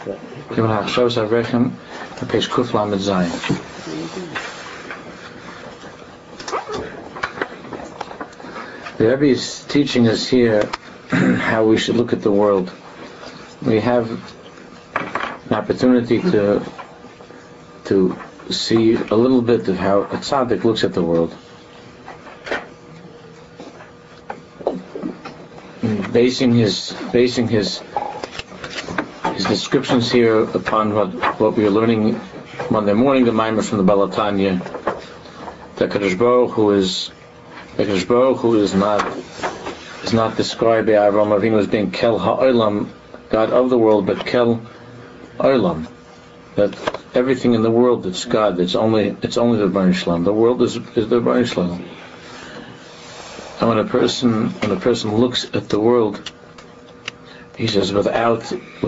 Given Hachshavas Avrechem, page Kuf Lamed Zayin. The Rebbe is teaching us here how we should look at the world. We have an opportunity to see a little bit of how a tzaddik looks at the world. Basing his descriptions here upon what we were learning Monday morning, the Maimer from the Balatanya. The Kadosh Baruch Hu is not described by Avraham Avinu as being Kel Ha'olam, God of the world, but Kel Olam, that everything in the world that's God. It's only the Rebbeinu Shalom. The world is the Rebbeinu Shalom. And when a person looks at the world, he says, without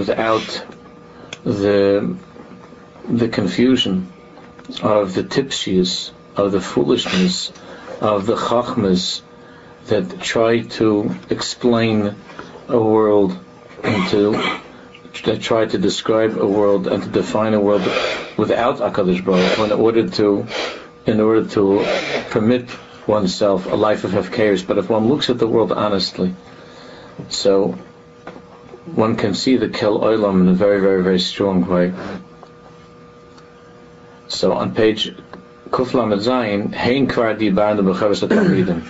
the confusion of the tipshias, of the foolishness, of the chachmas that try to explain a world that try to describe a world and to define a world without HaKadosh Baruch Hu in order to permit oneself a life of hefkeris. But if one looks at the world honestly, so one can see the Kel Olam in a very, very, very strong way. So on page Kuf Lamed Zayin, Hein Kvar Dibarnu B'Chavos HaTalmidim.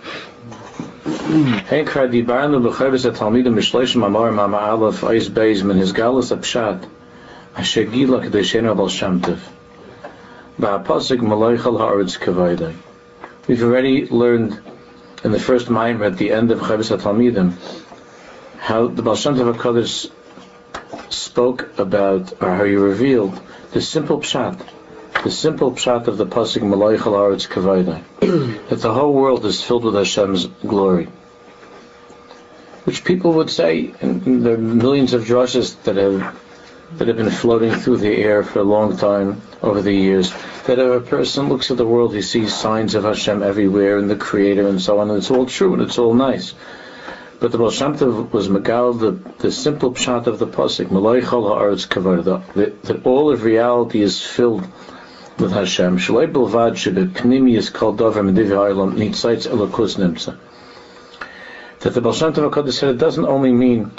Hein Kvar Dibarnu B'Chavos HaTalmidim Mishloshim Amar Mama Aleph Eis Beis Min Hisgalus HaPshat Asher Gila Kedeshenu Abal Shem Tov Ba'apasik Maloichal Ha'aretz Kavaydai. We've already learned in the first Maimer at the end of Chavos HaTalmidim how the Baal Shem Tov HaKadosh spoke about, or how he revealed the simple pshat of the pasuk Maloichal Haaretz Kavaydai, that the whole world is filled with Hashem's glory, which people would say, and there are millions of drushes that have been floating through the air for a long time over the years, that if a person looks at the world, he sees signs of Hashem everywhere and the Creator and so on, and it's all true and it's all nice. But the Baal Shem Tov was megal the simple pshat of the pasuk Maloichal Haaretz Kavaydai, that all of reality is filled with Hashem. Shalei Bilvad Shebepnimiyus Kol Dover Medivi Ha'olam Nitzaitz Elokus Nimtza. That the Baal Shem Tov HaKadosh said it doesn't only mean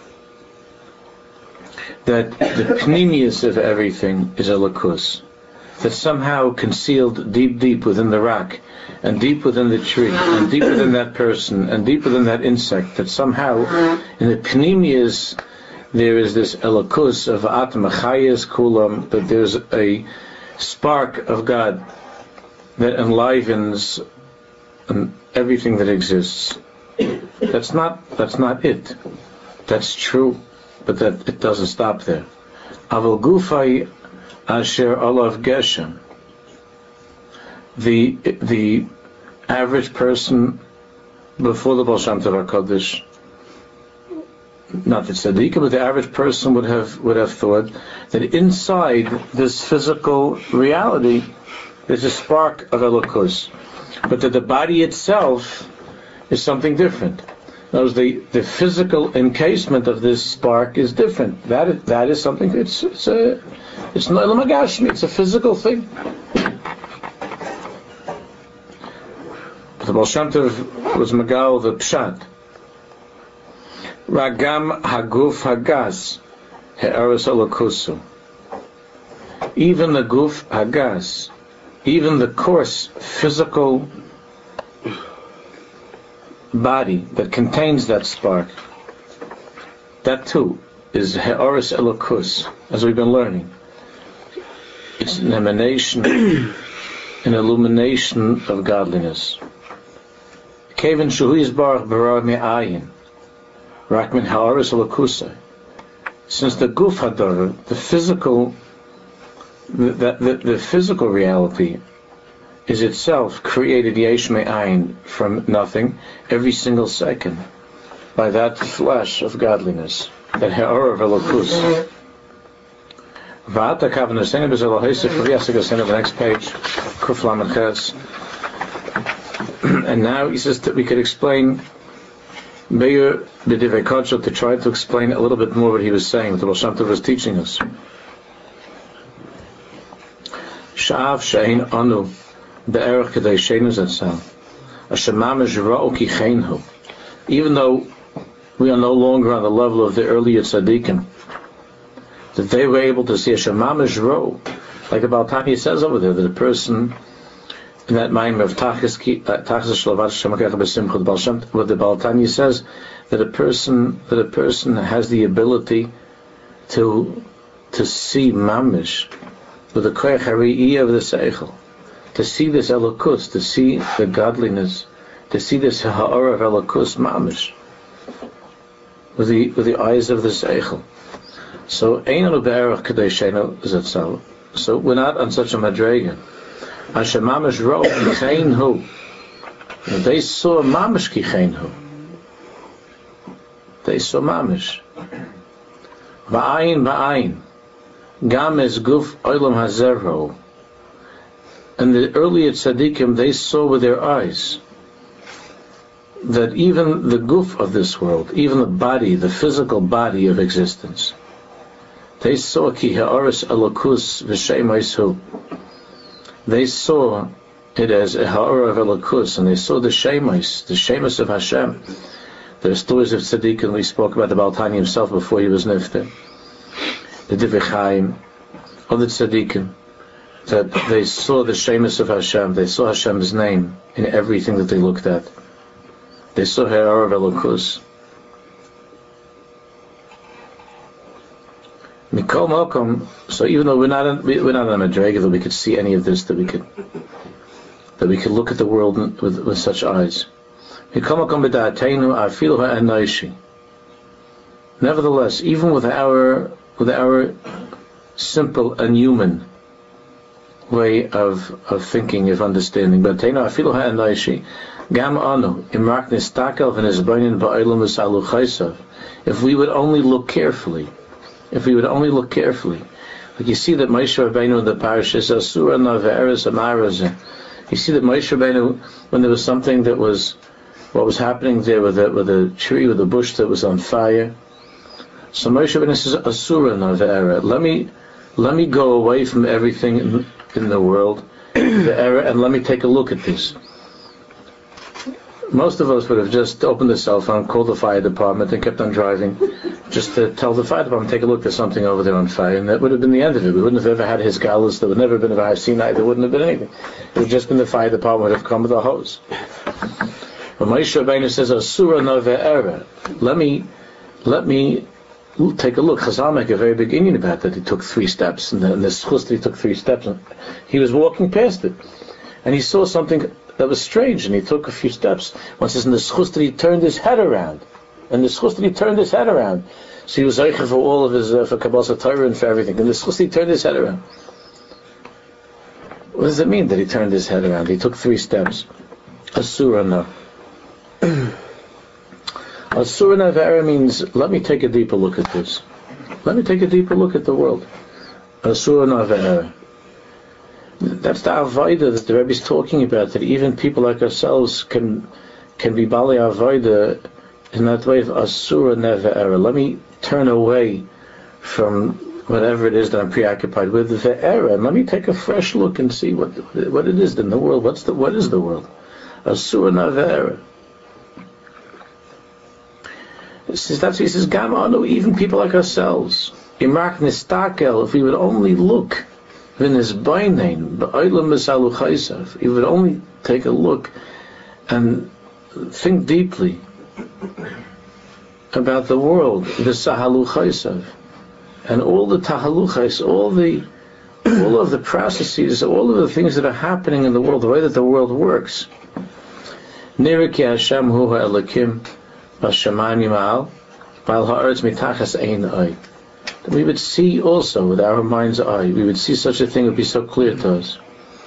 that the pnimius of everything is Elokus, that somehow concealed deep within the rock, and deep within the tree, and deep within that person, and deep within that insect, that somehow in the pnimius there is this Elokus of Atma Chayes Kulam, that there's a spark of God that enlivens everything that exists. That's not it. That's true, but that it doesn't stop there. Aval Gufay Asher Olav Geshem. The average person before the Baal Shem Tov HaKadosh, not the tzaddik, but the average person would have thought that inside this physical reality there's a spark of Elokus, but that the body itself is something different. In other words, the physical encasement of this spark is different. That is something. It's Nolam Hagashmi. It's a physical thing. But the Baal Shem Tov was megal the pshat. Ragam Haguf Hagas He'eres Elokusu. Even the Guf Hagas, even the coarse physical body that contains that spark, that too is He'eres Elokus, as we've been learning. It's an emanation, an illumination of godliness. Kevin Shuhu Yisbarach Bara Me'ayin. Rakmin Ha'aretz Elokusai. Since the Guf Hadar, the physical reality is itself created Yesh Me'ayin, from nothing, every single second, by that flesh of godliness, that Ha'ar of Elokus. V'ata Kavan Hashem B'Zelo Hesef V'Yasek on the next page, Kuf Lamed Ches. And now he says that we could explain Be'er b'divrei Kodesh, to try to explain a little bit more what he was saying, what the Baal Shem Tov was teaching us. Sha'av she'ein anu be'erech kedei sheinu zatzal, asher mamash ra'u ki cheinhu. Even though we are no longer on the level of the earlier tzaddikim, that they were able to see asher mamash ra'u, like the Baal Tanya says over there, that a person in that mind of Tachas Shlovat Shemakach B'Simcha, the Baal Shem, what the Baal Tanya says, that a person has the ability to see mamish with the koyach hari'iyah of the seichel, to see this elokus, to see the godliness, to see this ha'ara of elokus mamish with the eyes of the seichel. So ein anu be'erach kedei sheinu zatzal. So we're not on such a madrega. Asher mamish ro kicheinhu. They saw mamish kicheinhu. They saw mamish. Ba'ayin. Gam es guf olam hazerho. And the earlier tzaddikim, they saw with their eyes that even the guf of this world, even the body, the physical body of existence, they saw ki ha'aris elokus v'shemaisu. They saw it as a ha'ara of elokus, and they saw the shemus of Hashem. There are stories of tzaddikim. We spoke about the Baal Tanya himself before he was nifter. The Divrei Chaim, other tzaddikim, that they saw the shemus of Hashem. They saw Hashem's name in everything that they looked at. They saw ha'ara of elokus. Mikol Mokom. So even though we're not on a madrega that we could see any of this, that we could look at the world with such eyes. Mikol Mokom b'da'ateinu afilu ha'anoishi. Nevertheless, even with our simple and human way of thinking, of understanding, b'da'ateinu afilu ha'anoishi, gam anu imrak nistakel v'nizbayin ba'olam v'salu chaysav. If we would only look carefully. Like you see that Moshe Rabbeinu in the parasha is Asura Naveres Amarazah. You see that Moshe Rabbeinu, when there was something that was, what was happening there with a tree, with a bush that was on fire. So Moshe Rabbeinu says Asura Navera. Let me go away from everything in the world, the error, and let me take a look at this. Most of us would have just opened the cell phone, called the fire department, and kept on driving, just to tell the fire department, take a look, there's something over there on fire, and that would have been the end of it. We wouldn't have ever had his galus, there would never have been a Har Sinai, there wouldn't have been anything. It would have just been the fire department would have come with a hose. But Moshe Rabbeinu says, Asura Nave'era, let me take a look. Chazal make a very big inyan about that. He took 3 steps, and the schus he took 3 steps, and he was walking past it, and he saw something that was strange, and he took a few steps. One says in the schus that he turned his head around, so he was zeicher for all of his for Kabbalah Torah and for everything. And the schus he turned his head around. What does it mean that he turned his head around? He took 3 steps. Asura no. Asura Navera means, let me take a deeper look at this. Let me take a deeper look at the world. Asura Navera. That's the avodah that the Rebbe is talking about, that even people like ourselves can be bali avodah in that way of Asura Navera. Let me turn away from whatever it is that I'm preoccupied with, the error, and let me take a fresh look and see what it is in the world. What is the world? Asura Navera. That's what he says, Gamanu, even people like ourselves. Imrak Nistakel, if we would only look, if we would only take a look and think deeply about the world, the Sahalu Chaysav, and all the Tahaluchais, all of the processes, all of the things that are happening in the world, the way that the world works. Niriki Hashem hu ha'elakim b'shamayim ma'al b'al ha'aretz mitachas ein ay. We would see also with our mind's eye, we would see such a thing, would be so clear to us.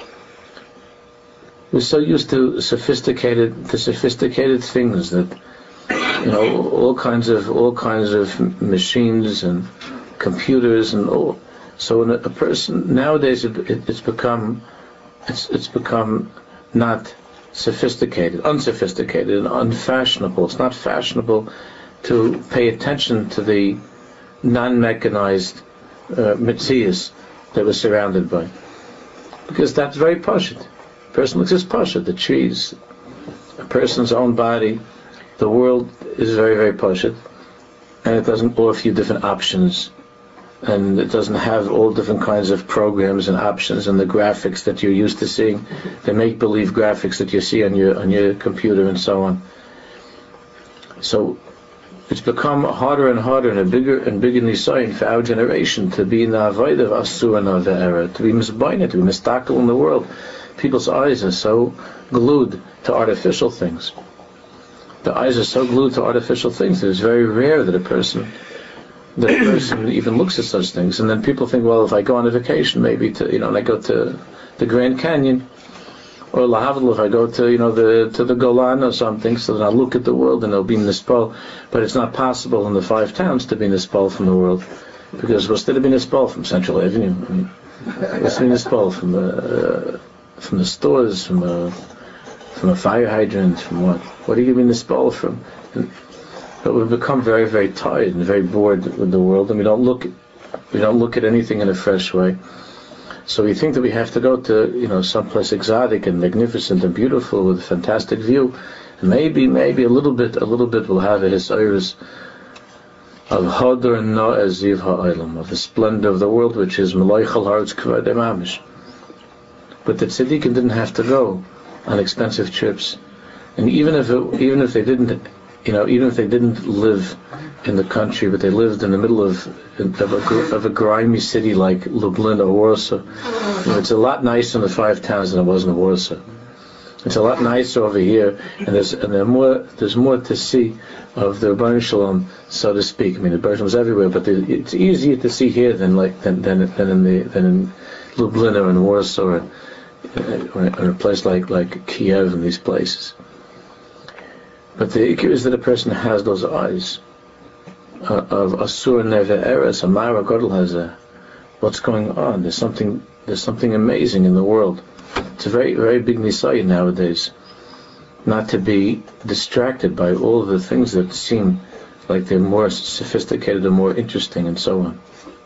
We're so used to sophisticated things that, all kinds of machines and computers and all. So when a person nowadays, it's become not sophisticated, unsophisticated, and unfashionable. It's not fashionable to pay attention to the non-mechanized mitzias that we're surrounded by, because that's very pashut. A person looks as pashut. The trees, a person's own body, the world is very, very pashut, and it doesn't offer you different options, and it doesn't have all different kinds of programs and options and the graphics that you're used to seeing, the make-believe graphics that you see on your computer and so on. So it's become harder and harder and a bigger nisayon for our generation to be in the avoid of asur and era, to be misbained, to be mistakel in the world. People's eyes are so glued to artificial things. The eyes are so glued to artificial things that it's very rare that a person even looks at such things. And then people think, well, if I go on a vacation, maybe and I go to the Grand Canyon, or lahavdil, if I go to the Golan or something, so that I'll look at the world and it'll be nispal. But it's not possible in the 5 towns to be nispal from the world, because what's there to be nispal from Central Avenue? I mean, what's to be nispal from the stores, from a fire hydrant, from what? What are you going to be nispal from? But we've become very, very tired and very bored with the world, and we don't look at anything in a fresh way. So we think that we have to go to someplace exotic and magnificent and beautiful with a fantastic view. And maybe a little bit will have a hisayrus of Hadar Na'aziv Ha'olam, of the splendor of the world, which is Meloichal Haaretz Kavod Mamish. But the tzaddikim didn't have to go on expensive trips, and even if they didn't live in the country, but they lived in the middle of a grimy city like Lublin or Warsaw. It's a lot nicer in the 5 towns than it was in Warsaw. It's a lot nicer over here, and there's more to see of the Rebbeinu Shalom, so to speak. I mean, the Rebbeinu was everywhere, but it's easier to see here than in Lublin or in Warsaw or a place like Kiev and these places. But the ikar is that a person has those eyes of asur neve eres, a mara gadol hazeh. What's going on? There's something amazing in the world. It's a very, very big nisayon nowadays, not to be distracted by all of the things that seem like they're more sophisticated and more interesting and so on.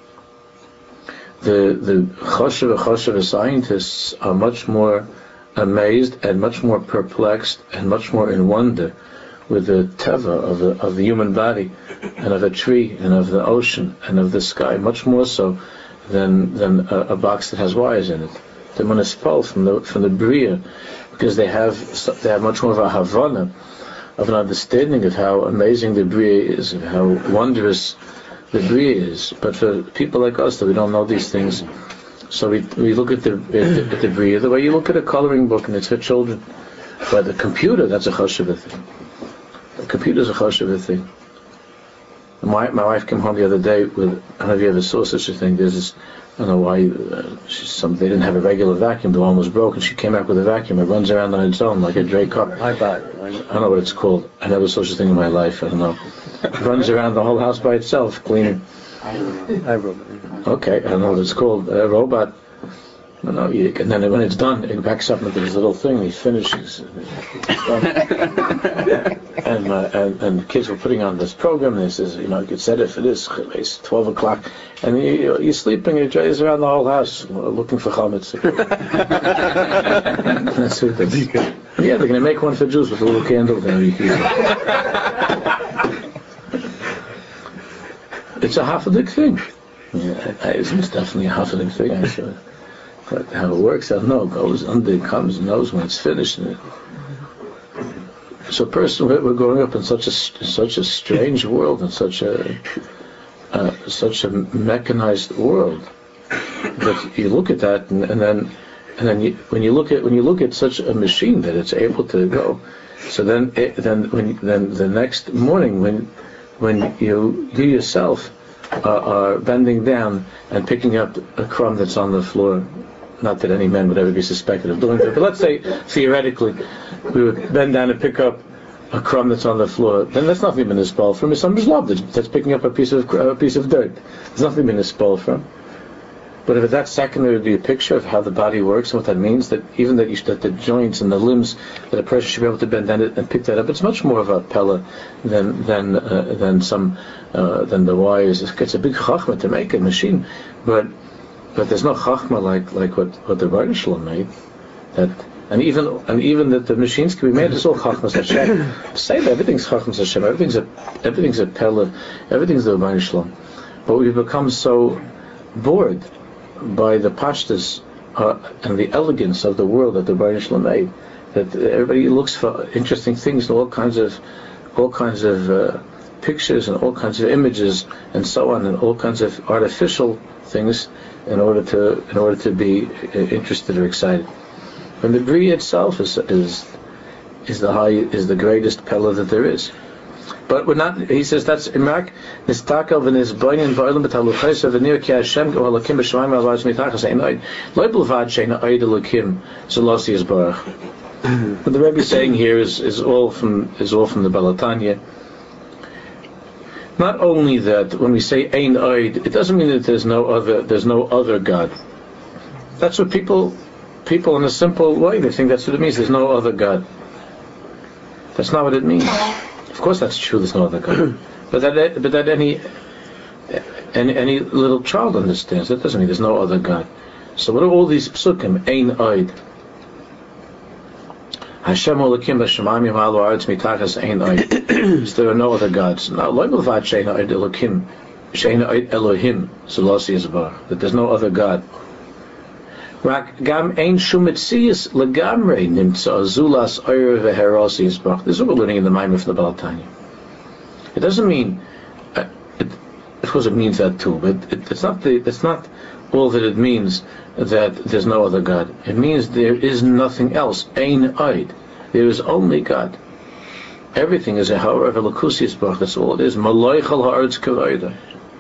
The choshev scientists are much more amazed and much more perplexed and much more in wonder with the teva of the human body and of a tree and of the ocean and of the sky, much more so than a box that has wires in it. The municipal from the bria, because they have much more of a havana, of an understanding of how amazing the bria is, of how wondrous the bria is. But for people like us that we don't know these things, so we look at the bria the way you look at a coloring book, and it's for children. But the computer, that's a choshev thing. The computer's a choshev thing. My wife came home the other day with, I don't know if you ever saw such a thing, there's this, I don't know why, they didn't have a regular vacuum, the one was broken, she came back with a vacuum, it runs around on its own like a Drake cup. I don't know what it's called, I never saw such a thing in my life, I don't know. It runs around the whole house by itself, cleaning. iRobot. Okay, I don't know what it's called, a robot. No, and then when it's done, it backs up into this little thing. He finishes, and the kids were putting on this program. And he says, you could set it for this. It's 12 o'clock, and you're sleeping. You're driving around the whole house looking for chametz. That's what it is. Yeah, they're going to make one for Jews with a little candle there. It's a Hasidic thing. Yeah, it's definitely a Hasidic thing. I said. But how it works, I don't know. It goes under, it comes, and knows when it's finished. So, personally, we're growing up in such a strange world, and such a mechanized world, that you look at that, and then when you look at such a machine that it's able to go, so then the next morning when you yourself are bending down and picking up a crumb that's on the floor. Not that any man would ever be suspected of doing that, but let's say theoretically we would bend down and pick up a crumb that's on the floor. Then that's nothing been nispal from. It's some love that's picking up a piece of dirt. There's nothing been nispal from. But if that second, it would be a picture of how the body works and what that means. That even that the joints and the limbs that a person should be able to bend and pick that up. It's much more of a pella than the wires. It's a big chachma to make a machine, but there's no chachma like what the Rebbeinu Shalom made. And even that the machines can be made. It's all chachmas Hashem. Say that everything's chachmas Hashem. Everything's a pella. Everything's the Rebbeinu Shalom. But we become so bored by the pashtus and the elegance of the world that the Rebbeinu Shalom made, that everybody looks for interesting things and all kinds of pictures and all kinds of images and so on, and all kinds of artificial things in order to be interested or excited. When the Bria itself is the greatest pella that there is. But we're not. He says that's Imak Nistakel v'Nisbayin v'Olam b'Taluchayis v'Nir Ki Hashem G'Halakim b'Shamayim v'Avaz Mitachas Einoid Lo B'Lvad Sheina Oid Elokim Zolasi Yisbarach. What the Rebbe is saying here is all from the Balatanya. Not only that, when we say Ein Oid, it doesn't mean that there's no other God. That's what people in a simple way, they think that's what it means. There's no other God. That's not what it means. Of course, that's true. There's no other God, but that any little child understands. That doesn't mean there's no other God. So what are all these psukim? Ein oid. Hashem Elokim b'Shamayim v'Aretz mitachas ein oid. There are no other gods. Now, lo milvad sheina oid Elokim, sheina oid Elohim, Zolasi Yisbarach. That there's no other God. Rak gam ein shum mitzias legamrei nimtza zulas oyer v'herasi Yisbarach. This is what we're learning in the Maimon from the Balatanya. It doesn't mean, of course it means that too, but it's not all that it means that there's no other God. It means there is nothing else. Ein oid. There is only God. Everything is a ha'or of Elokus Yisbarach. That's all it is. Maloichal ha'aretz kavayda.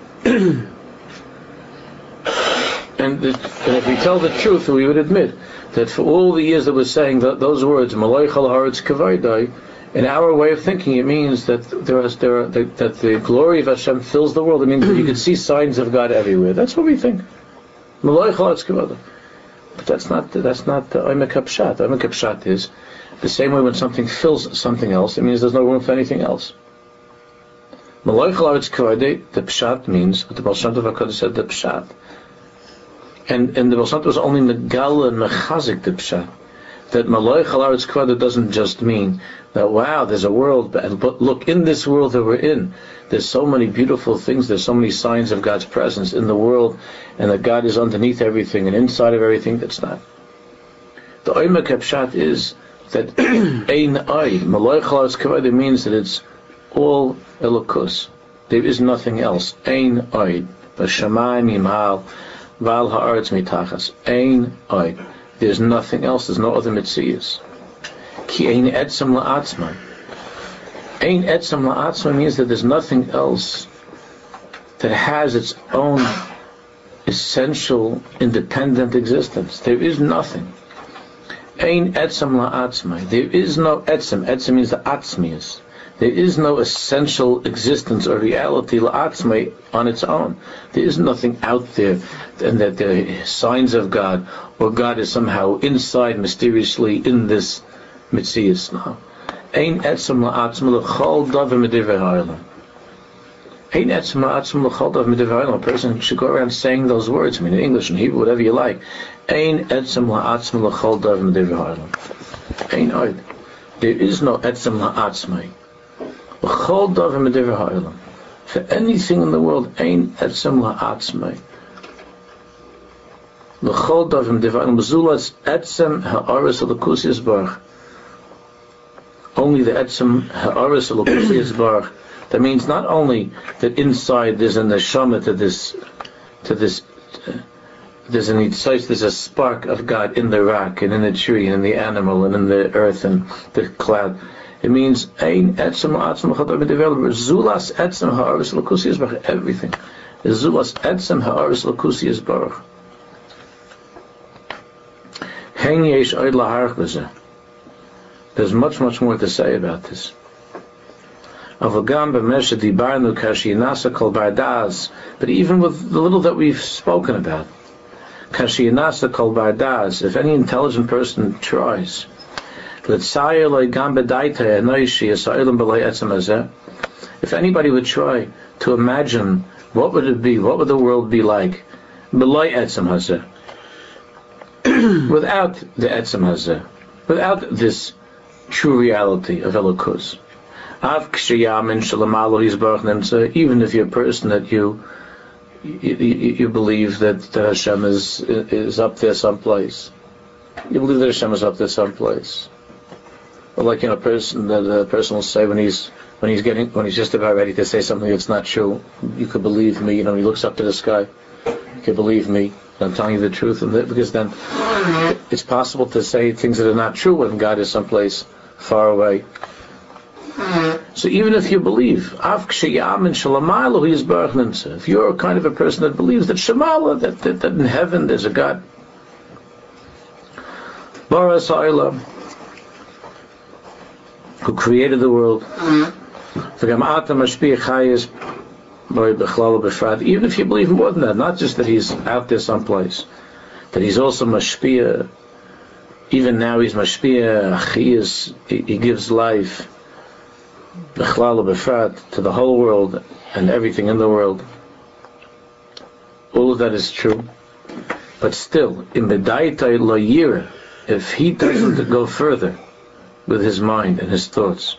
And if we tell the truth, we would admit that for all the years that we're saying those words, Maloichal ha'aretz kavayda, in our way of thinking, it means that that the glory of Hashem fills the world. It means that you can see signs of God everywhere. That's what we think. But that's not the Oimek Pshat. Oimek Pshat is the same way when something fills something else, it means there's no room for anything else. The Pshat means what the Baal Shem Tov HaKadosh said, the Pshat. And the Baal Shem Tov was only Megal and Mechazik the Pshat. That Malay Chalaretz Kvada doesn't just mean that, wow, there's a world, but look, in this world that we're in, there's so many beautiful things, there's so many signs of God's presence in the world, and that God is underneath everything and inside of everything. That's not. The Oimek Pshat is that Ein Oid, Malay Chalaretz Kvada means that it's all Elokus. There is nothing else. Ein Oid. B'Shamayim Yimal, Val Ha'aretz Mitachas. Ein Oid. There's nothing else. There's no other mitzias. Ki ein etzem la'atzma. Ein etzem la'atzma means that there's nothing else that has its own essential, independent existence. There is nothing. Ein etzem la'atzma. There is no etzem. Etzem means the atzmius. There is no essential existence or reality la'atzma on its own. There is nothing out there, and that there are signs of God, or God is somehow inside mysteriously in this mitzias now. Ein etzem la'atzma l'chol davar medivrei ha'olam. Ein etzem la'atzma l'chol davar medivrei ha'olam. A person should go around saying those words. I mean, in English and Hebrew, whatever you like. Ein etzem la'atzma l'chol davar medivrei ha'olam. Ein oid. There is no etzem la'atzma. L'chol davar medivrei ha'olam. For anything in the world, ein etzem la'atzma. L'chol davar medivrei ha'olam. Zulas etzem ha'aretz Elokus Yisbarach. Only the etzem ha'aretz Elokus Yisbarach. That means not only that inside there's a neshama to this, there's an insight, there's a spark of God in the rock and in the tree and in the animal and in the earth and the cloud. It means ein etzem la'atzma l'chol davar medivrei ha'olam. Zulas etzem ha'aretz Elokus Yisbarach. Everything. Zulas etzem ha'aretz Elokus Yisbarach. Hein yesh oid laharach b'zeh. There's much more to say about this. But even with the little that we've spoken about, Kashiyanasa kol bardas, if any intelligent person tries, if anybody would try to imagine what would it be, what would the world be like, without the etzem hazeh, without this true reality of Elokus. Even if you're a person that you believe that Hashem is up there someplace. You believe that Hashem is up there someplace. Or like a person will say when he's just about ready to say something that's not true, you could believe me. He looks up to the sky. You could believe me. I'm telling you the truth, because then it's possible to say things that are not true when God is someplace far away. So even if you believe, if you're kind of a person that believes that Shemala, that in heaven there's a God, Baras Ha'olam, who created the world, even if you believe more than that, not just that he's out there someplace, that he's also mashpia. Even now he's mashpia. He gives life to the whole world and everything in the world. All of that is true, but still, if he doesn't go further with his mind and his thoughts,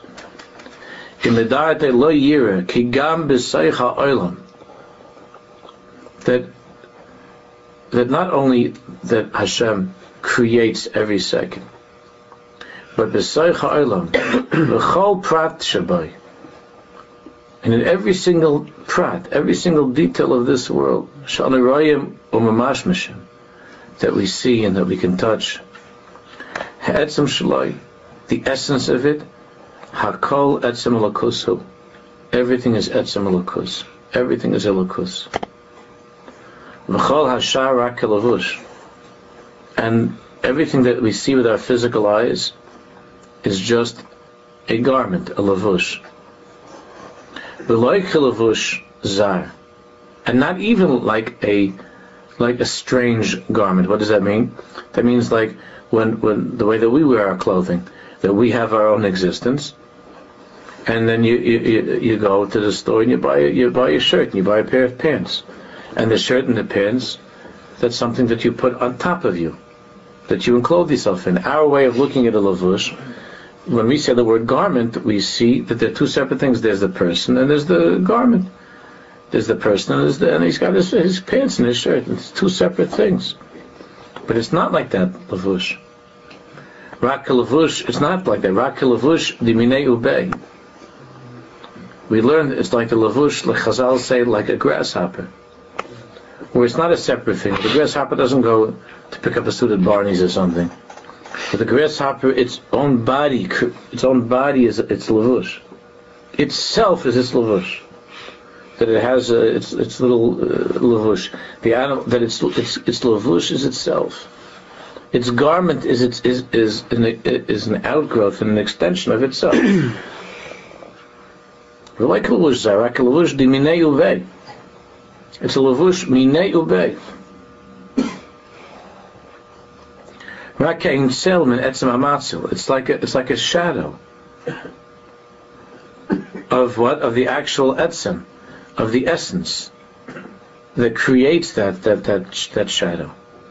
that not only that Hashem creates every second, but b'saycha olam, v'chol prat shabai, and in every single prat, every single detail of this world, shalirayim u'mamashmishim, that we see and that we can touch, ha'etzem shalai, the essence of it, hakol etzem elokusu, everything is etzem elokus, everything is elokus. V'chol hashar rak elavush, and everything that we see with our physical eyes is just a garment, a lavush. V'loik lavush zar, and not even like a strange garment. What does that mean? That means like when the way that we wear our clothing, that we have our own existence, and then you go to the store and you buy a shirt and you buy a pair of pants, and the shirt and the pants, that's something that you put on top of you, that you enclose yourself in. Our way of looking at a lavush, when we say the word garment, we see that there are two separate things. There's the person and there's the garment. There's the person and he's got his pants and his shirt. It's two separate things. But it's not like that, lavush. Rak lavush, it's not like that. Rak lavush diminei ubei. We learned it's like the lavush, like Chazal say, like a grasshopper, where it's not a separate thing. The grasshopper doesn't go to pick up a suit at Barney's or something. But the grasshopper, its own body is its lavush. Itself is its lavush. That it has its little lavush. The animal, that its lavush is itself. Its garment is an outgrowth and an extension of itself. We're like lavush, zarak lavush di minei uvei. It's a lavush minei uvei. It's like a shadow of what? Of the actual etzem, of the essence that creates that shadow.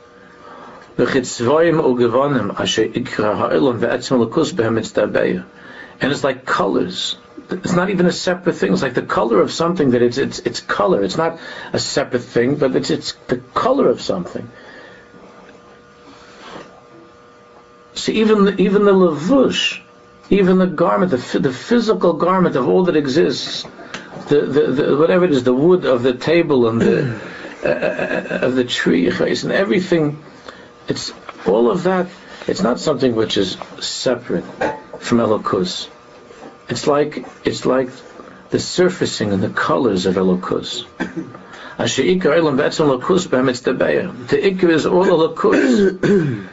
And it's like colors. It's not even a separate thing. It's like the color of something that it's color. It's not a separate thing, but it's the color of something. So even the lavush, even the garment, the physical garment of all that exists, the whatever it is, the wood of the table and the of the tree and everything, it's all of that. It's not something which is separate from Elokus. It's like the surfacing and the colors of Elokus. The ikr is all Elokus.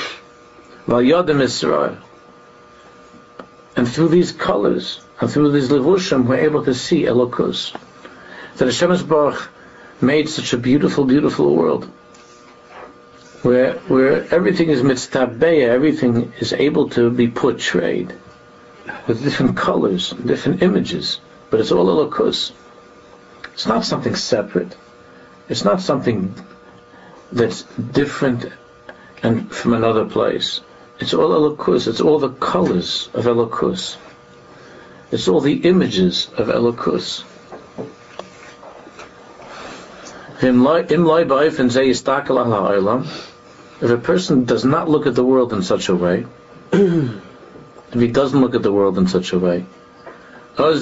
And through these colors and through these levushim, we're able to see Elokus. That Hashem Baruch made such a beautiful, beautiful world. where everything is mitztabeya, everything is able to be portrayed with different colors, different images, but it's all elokus. It's not something separate. It's not something that's different and from another place. It's all elokus. It's all the colors of elokus. It's all the images of elokus. If a person does not look at the world in such a way, if he doesn't look at the world in such a way, then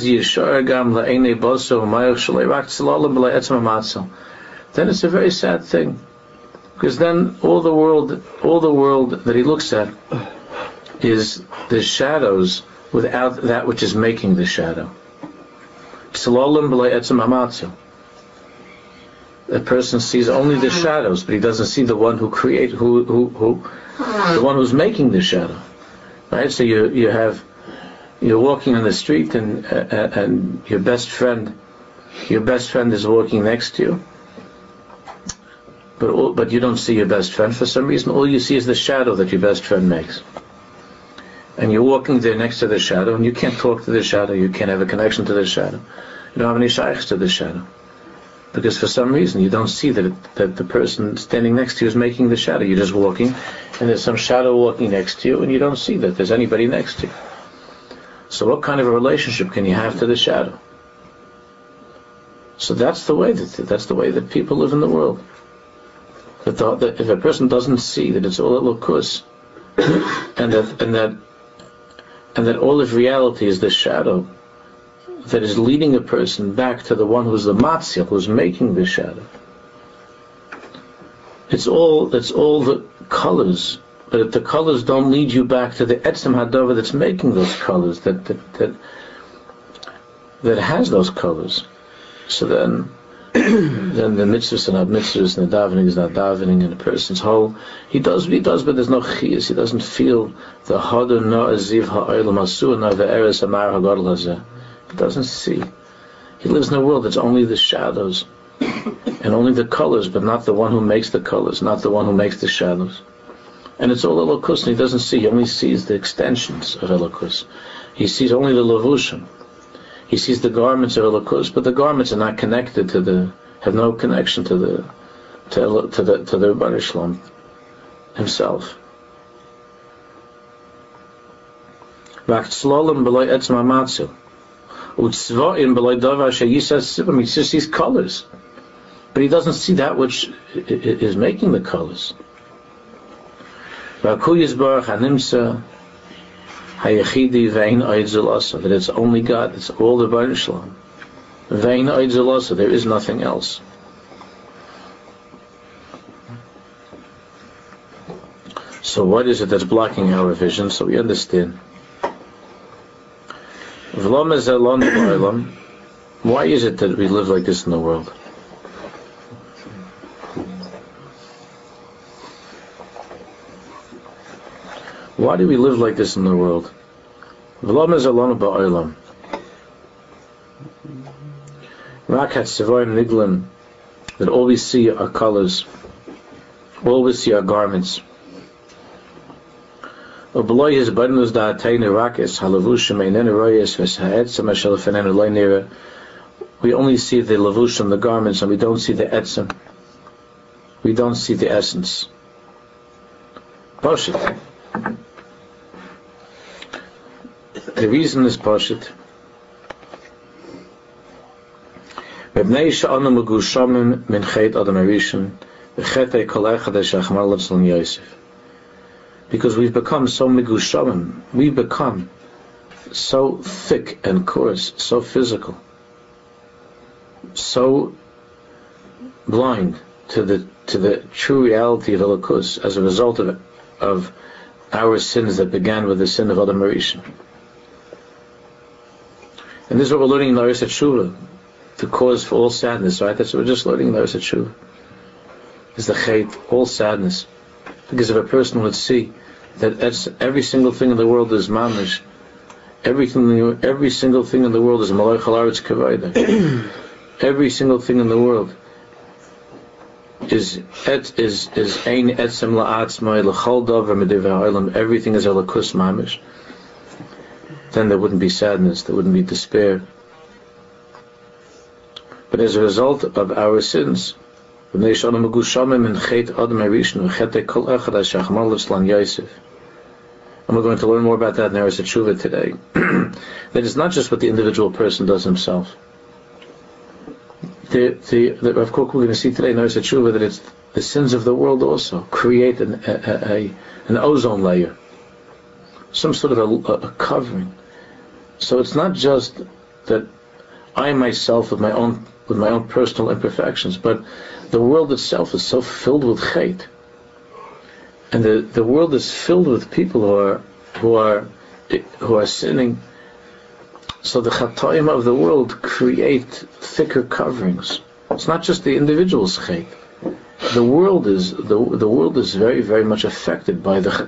it's a very sad thing, because then all the world that he looks at is the shadows without that which is making the shadow. A person sees only the shadows, but he doesn't see the one who the one who's making the shadow. Right? So you're walking on the street, and your best friend is walking next to you, but you don't see your best friend for some reason. All you see is the shadow that your best friend makes, and you're walking there next to the shadow, and you can't talk to the shadow, you can't have a connection to the shadow, you don't have any shaykhs to the shadow, because for some reason you don't see that the person standing next to you is making the shadow. You're just walking, and there's some shadow walking next to you, and you don't see that there's anybody next to you. So what kind of a relationship can you have to the shadow? So that's the way that people live in the world. That if a person doesn't see that it's all elokus, and that all of reality is the shadow that is leading a person back to the one who's the matzil, who's making the shadow. It's all the colors, but if the colors don't lead you back to the etzem hadava that's making those colors, that has those colors, so then the mitzvahs are not mitzvahs, and the davening is not davening, and the person's whole, he does, but there's no chiyas. He doesn't feel the hadar no aziv ha'olam asur no ve'eres amar hagadol hazeh. He doesn't see. He lives in a world that's only the shadows and only the colors, but not the one who makes the colors, not the one who makes the shadows. And it's all elokus, and he doesn't see. He only sees the extensions of elokus. He sees only the levushim. He sees the garments of elokus, but the garments are not connected have no connection to the Rebbeinu Shalom himself. He just sees colors, but he doesn't see that which is making the colors. That it's only God, it's all the Rebbeinu Shalom. There is nothing else. So what is it that's blocking our vision? So we understand. Why is it that we live like this in the world? Why do we live like this in the world? That all we see are colors, all we see are garments. We only see the levushim, the garments, and we don't see the etzem. We don't see the essence. Pashit. The reason is Pashit. Because we've become so megushamim, we've become so thick and coarse, so physical, so blind to the true reality of Elokus as a result of our sins that began with the sin of Adam Rishon. And this is what we're learning in Laris Tshuva, the cause for all sadness, right? That's what we're just learning in Laris Tshuva. Is the chait, all sadness. Because if a person would see that every single thing in the world is mamish, every single thing in the world is malach halaretz kavayda, every single thing in the world is ein etzem la'atzmai l'chol davar medivei ha'olam, everything is elokus mamish, then there wouldn't be sadness, there wouldn't be despair. But as a result of our sins, and we're going to learn more about that in Eretz Teshuvah today. That it's not just what the individual person does himself. Of course, we're going to see today in Eretz Teshuvah that it's the sins of the world also create an ozone layer, some sort of a covering. So it's not just that I myself with my own personal imperfections, but the world itself is so filled with hate, and the world is filled with people who are sinning. So the chatoim of the world create thicker coverings. It's not just the individual's hate. The world is very, very much affected by the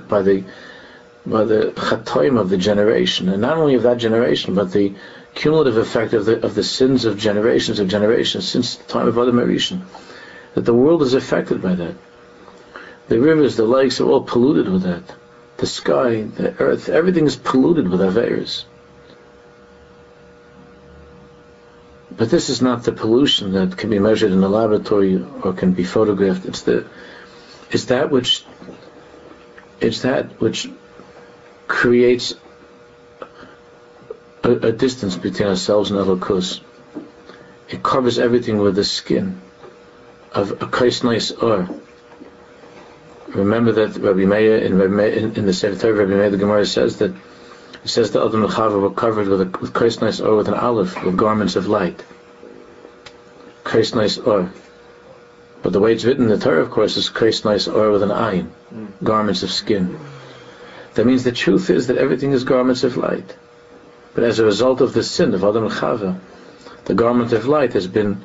chatoim of the generation, and not only of that generation, but the cumulative effect of the sins of generations since the time of Adam HaRishon. That the world is affected by that. The rivers, the lakes are all polluted with that. The sky, the earth, everything is polluted with Averis. But this is not the pollution that can be measured in a laboratory or can be photographed. It's that which creates a distance between ourselves and Elokus. It covers everything with the skin of a kaisnais or. Remember that Rabbi Meir in the Sefer Torah, Rabbi Meir the Gemara says that Adam and Chava were covered with kaisnais or, with an olive, with garments of light. Kaisnais or. But the way it's written in the Torah, of course, is kaisnais or with an ayin, garments of skin. That means the truth is that everything is garments of light. But as a result of the sin of Adam and Chava, the garment of light the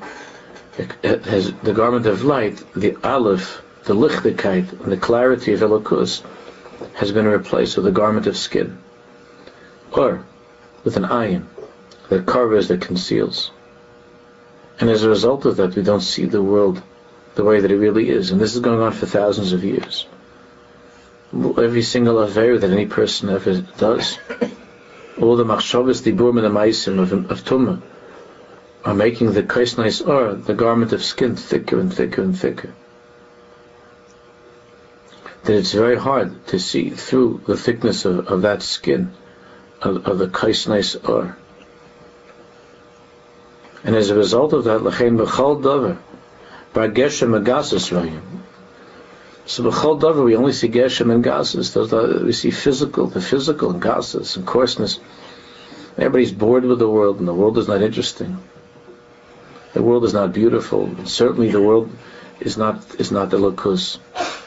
aleph, the lichtigkeit, and the clarity of Elokus has been replaced with a garment of skin, or with an ayin that covers, that conceals. And as a result of that, we don't see the world the way that it really is. And this is going on for thousands of years. Every single affair that any person ever does, all the machshavas, the burim and the ma'asim of tumah, are making the kaisnais or, the garment of skin, thicker and thicker and thicker. That it's very hard to see through the thickness of that skin, of the kaisnais or. And as a result of that, l'chein b'chol davar, b'geshem agasas rayim. So b'chol davar we only see geshem and gasas. We see the physical and gasas and coarseness. Everybody's bored with the world, and the world is not interesting. The world is not beautiful. And certainly the world is not the Elokus.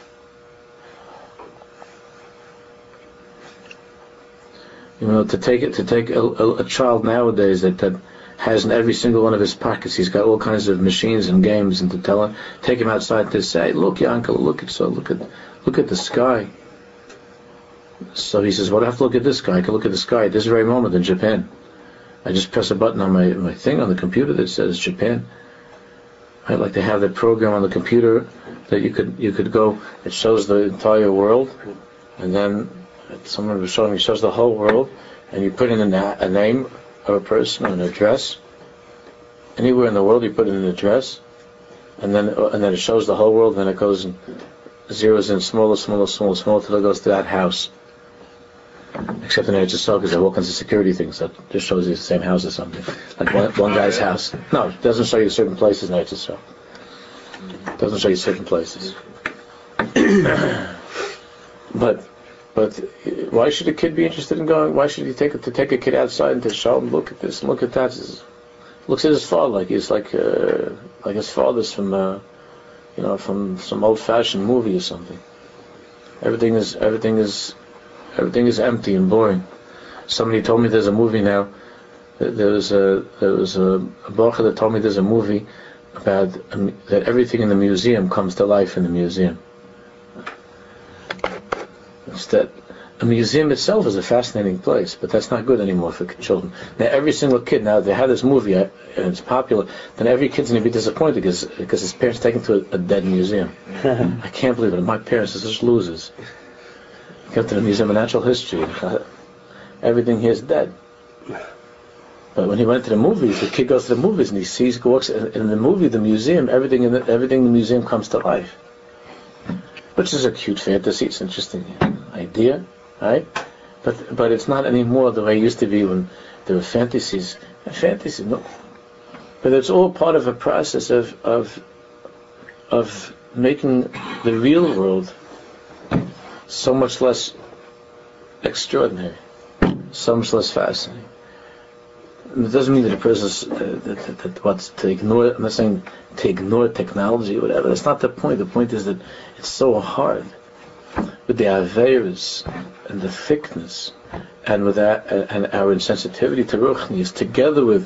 To take a child nowadays that has in every single one of his pockets, he's got all kinds of machines and games, and to tell him, take him outside to say, look, your uncle, look at the sky. So he says, well, I have to look at this sky. I can look at the sky at this very moment in Japan. I just press a button on my thing on the computer that says Japan. I'd like to have that program on the computer that you could go. It shows the entire world, and then someone was showing me, shows the whole world, and you put in a name of a person, an address. Anywhere in the world, you put in an address, and then it shows the whole world. Then it goes and zeroes in smaller till it goes to that house. Except in Eretz Yisrael, because there are all kinds of security things that just shows you the same house or something, like one guy's house. No, it doesn't show you certain places in Eretz Yisrael. It doesn't show you certain places. But why should a kid be interested in going? Why should he take a kid outside and to show him, look at this and look at that? Looks at his father like he's like his father's from some old-fashioned movie or something. Everything is empty and boring. Somebody told me there's a movie now. There was a bacher that told me there's a movie about that everything in the museum comes to life in the museum. It's that a museum itself is a fascinating place, but that's not good anymore for children. Now, every single kid, now they have this movie and it's popular, then every kid's going to be disappointed because his parents take him to a dead museum. I can't believe it. My parents are such losers. Go to the Museum of Natural History. Everything here is dead. But when he went to the movies, the kid goes to the movies and he sees, walks in the movie, the museum, everything in the museum comes to life. Which is a cute fantasy. It's an interesting idea, right? But it's not anymore the way it used to be when there were fantasies. Fantasy, no. But it's all part of a process of making the real world so much less extraordinary, so much less fascinating. It doesn't mean that a person that wants to ignore. I'm not saying to ignore technology or whatever. That's not the point. The point is that it's so hard with the averos and the thickness, and with that, and our insensitivity to ruchnius, together with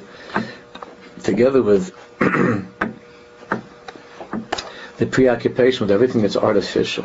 the preoccupation with everything that's artificial.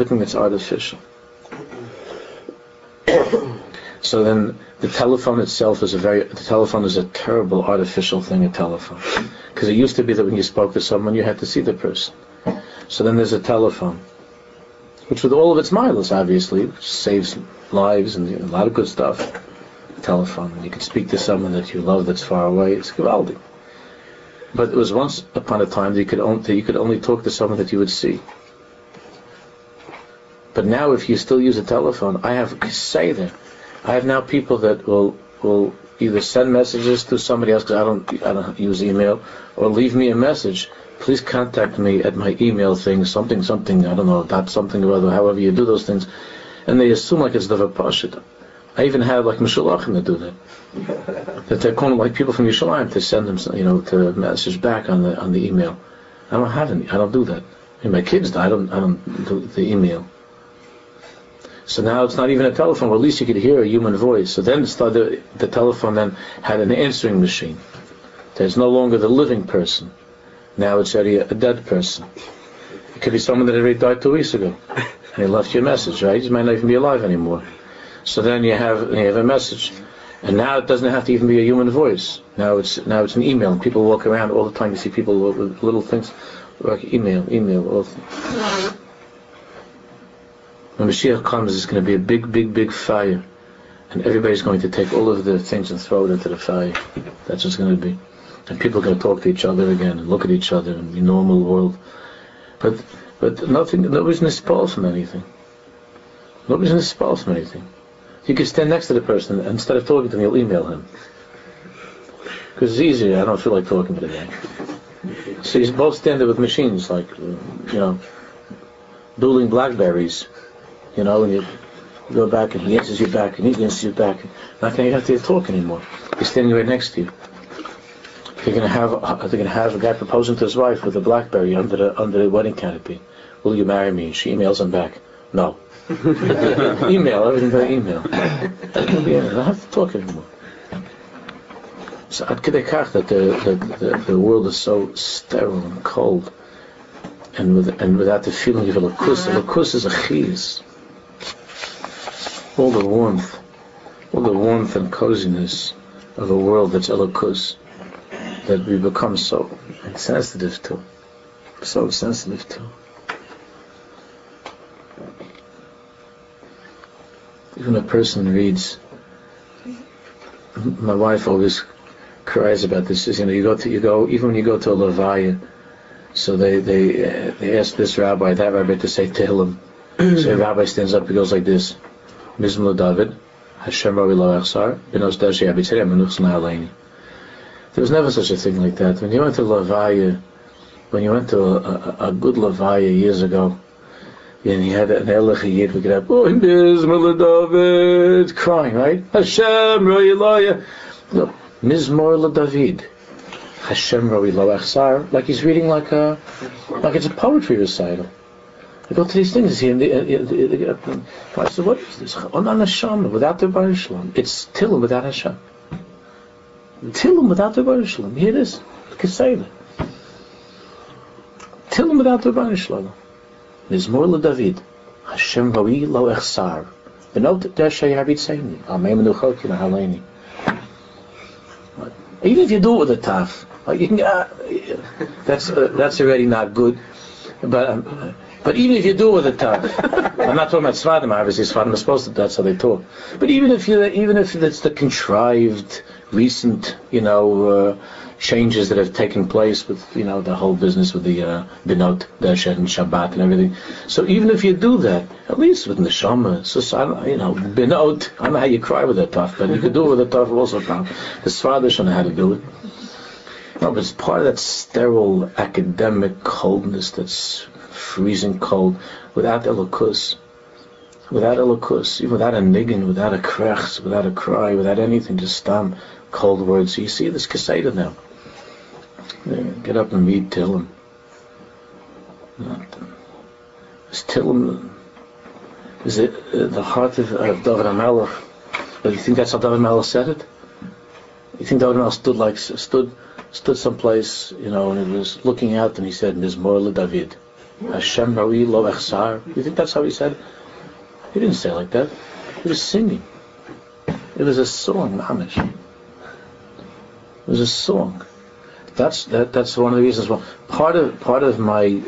So then, the telephone itself is a terrible artificial thing, a telephone. Because it used to be that when you spoke to someone, you had to see the person. So then there's a telephone, which with all of its miles, obviously, which saves lives and a lot of good stuff. A telephone, and you can speak to someone that you love that's far away. It's gewaldig. But it was once upon a time that you could only talk to someone that you would see. But now, if you still use a telephone, I have now people that will either send messages to somebody else, because I don't use email, or leave me a message. Please contact me at my email thing, something, I don't know, dot something or other, however you do those things. And they assume like it's the Vapashit. I even have like Mishulachim that do that. That they're calling like people from Yerushalayim to send them, to message back on the email. I don't have any. I don't do that. I mean, my kids, I don't do the email. So now it's not even a telephone, or at least you could hear a human voice. So then the telephone then had an answering machine. There's no longer the living person. Now it's already a dead person. It could be someone that already died 2 weeks ago, and he left you a message, right? He might not even be alive anymore. So then you have a message, and now it doesn't have to even be a human voice. Now it's an email. And people walk around all the time. You see people with little things like email. All when Mashiach comes, it's going to be a big fire, and everybody's going to take all of the things and throw it into the fire. That's what's going to be, and people are going to talk to each other again and look at each other in the normal world. But nobody's going to spoil from anything. You can stand next to the person, and instead of talking to him, you'll email him. Because it's easier. I don't feel like talking to the guy. So you both stand there with machines, like, dueling Blackberries. And you go back, and he answers you back, and he answers you back. Not going to have to talk anymore. He's standing right next to you. They're going to have a guy proposing to his wife with a BlackBerry under the wedding canopy. Will you marry me? She emails him back. No. Email, everything by email. I don't have to talk anymore. So ad kedei kach that the world is so sterile and cold, and without the feeling of a lakus. A lakus is a chiz. All the warmth and coziness of a world that's elokus, that we become so sensitive to. Even a person reads. My wife always cries about this. Even when you go to a levaya, so they ask this rabbi, that rabbi to say Tehillim. So a rabbi stands up, he goes like this: Mizmor David, Hashem Ravi Lo Echsar, Benos Dashi Abitzerem Menuchs Na'aleini. There was never such a thing like that. When you went to levaya, when you went to a good levaya years ago, and he had an Elech Yid, we could have, Mizmor David, crying, right? Hashem Ravi Lo. No, Mizmor David, Hashem Ravi Lo Echsar, like he's reading like it's a poetry recital. I go to these things here, I said, what is this? Onan Hashem, without the Baruch Shalom. It's Tillim without Hashem. Tillim without the Baruch Shalom. Here it is. Keseda. Tillim without the Baruch Shalom. Mizmor LeDavid. Hashem Ravi Lo Echsar. Even if you do it with a taf, you can. That's already not good. But even if you do it with a taf, I'm not talking about Sfadim. Obviously, Sfadim are supposed to. That's how they talk. But even if it's the contrived, recent, changes that have taken place with, the whole business with the Binot, Deshet, and Shabbat and everything. So even if you do that, at least with Neshama, Binot, I don't know how you cry with that taf, but you could do it with a taf also. The Sfadim don't know how to do it. No, but it's part of that sterile academic coldness that's freezing cold, without elokus, even without a niggin, without a krechs, without a cry, without anything, just stam, cold words. So you see this kaseda now. Get up and read Tillim. This Tillim is it the heart of David HaMelech. But you think that's how David HaMelech said it? You think David HaMelech stood someplace, and he was looking out, and he said, Mizmor LeDavid, Hashem Roi Lo Echsar. You think that's how he said it? He didn't say it like that. He was singing. It was a song, Mamish. It was a song. That's one of the reasons why part of my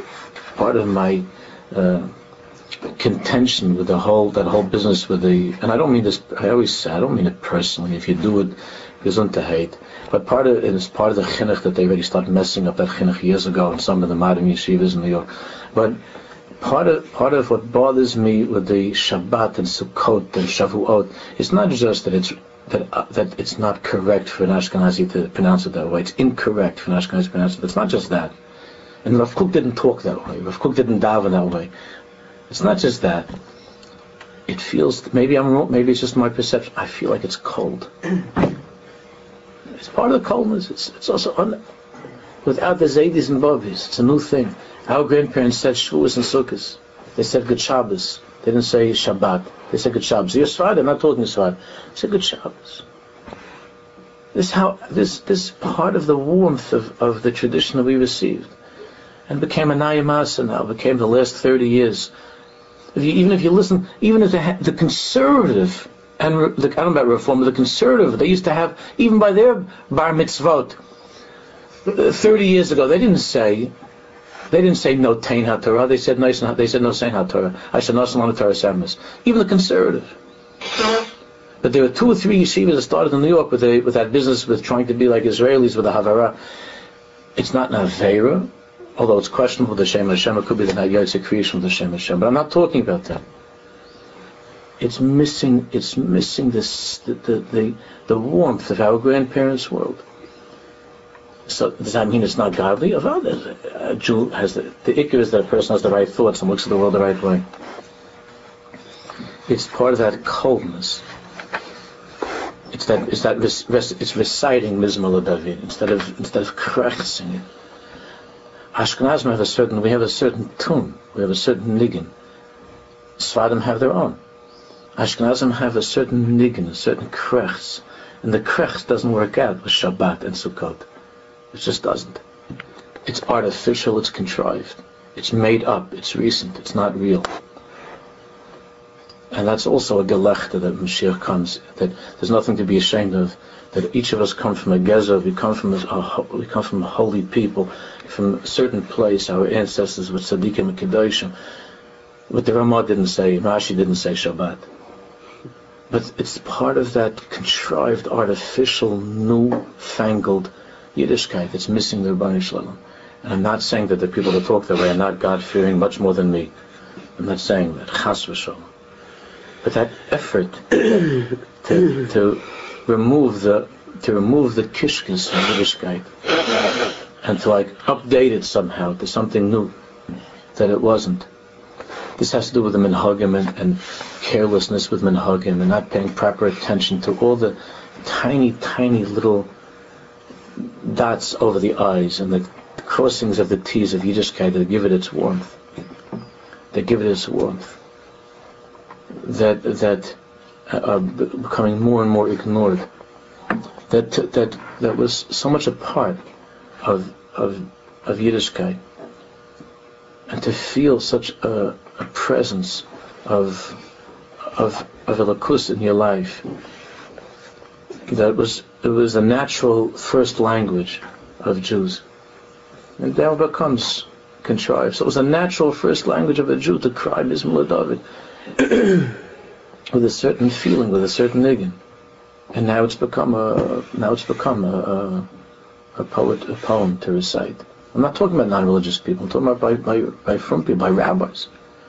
contention with that whole business with and I don't mean this. I don't mean it personally. If you do it, gesund to hate. But part of the chinuch that they already started messing up that chinuch years ago in some of the modern yeshivas in New York. But part of what bothers me with the Shabbat and Sukkot and Shavuot is not just that it's not correct for an Ashkenazi to pronounce it that way. It's incorrect for an Ashkenazi to pronounce it. It's not just that. And Rav Kook didn't talk that way. Rav Kook didn't daven that way. It's not just that. It feels, maybe I'm wrong, maybe it's just my perception. I feel like it's cold. It's part of the coldness. It's also without the Zaydis and Bobbies. It's a new thing. Our grandparents said Shavuos and Sukkos. They said Good Shabbos. They didn't say Shabbat. They said Good Shabbos. You're Sfarad, I'm not talking Sfarad. They said Good Shabbos. This part of the warmth of the tradition that we received, and became a Nayamasa now. Became the last 30 years. Even if you listen, even if the conservative. And I don't know about reform, but the conservative, they used to have, even by their bar mitzvot, 30 years ago, they didn't say no tein haTorah. They said no sein haTorah. I said no sein haTorah semis. Even the conservative. But there were 2 or 3 yeshivas that started in New York with that business with trying to be like Israelis with the Havara. It's not an Avera, although it's questionable with the Shem Hashem. It could be the Yotze creation of the Shem Hashem. But I'm not talking about that. It's missing this the warmth of our grandparents' world. So does that mean it's not godly? A Jew has the ikar is that a person has the right thoughts and looks at the world the right way. It's part of that coldness. It's reciting Mizmor LeDavid instead of krechsing it. Ashkenazim we have a certain tune, we have a certain niggin. Sfadim have their own. Ashkenazim have a certain niggin, a certain krechs, and the krechs doesn't work out with Shabbat and Sukkot. It just doesn't. It's artificial, it's contrived. It's made up, it's recent, it's not real. And that's also a gelechta that Mashiach comes, that there's nothing to be ashamed of, that each of us come from a gezer, we come from holy people, from a certain place, our ancestors with tzaddikim and kedoshim. But the Ramah didn't say, Rashi didn't say Shabbat. But it's part of that contrived, artificial, new-fangled Yiddishkeit that's missing the Rebbeinu Shalom. And I'm not saying that the people that talk that way are not God-fearing much more than me. I'm not saying that, chas v'shalom. But that effort to remove the kishkes from Yiddishkeit and to update it somehow to something new that it wasn't. This has to do with the minhagim and carelessness with minhagim and not paying proper attention to all the tiny, tiny little dots over the eyes and the crossings of the T's of Yiddishkeit that give it its warmth. That are becoming more and more ignored. That was so much a part of Yiddishkeit. And to feel such a presence of of Elokus in your life, that it was the natural first language of Jews, and now it becomes contrived. So it was a natural first language of a Jew to cry Mizmor David with a certain feeling, with a certain niggin, and now it's become a poem to recite. I'm not talking about non-religious people. I'm talking about by from people, by rabbis.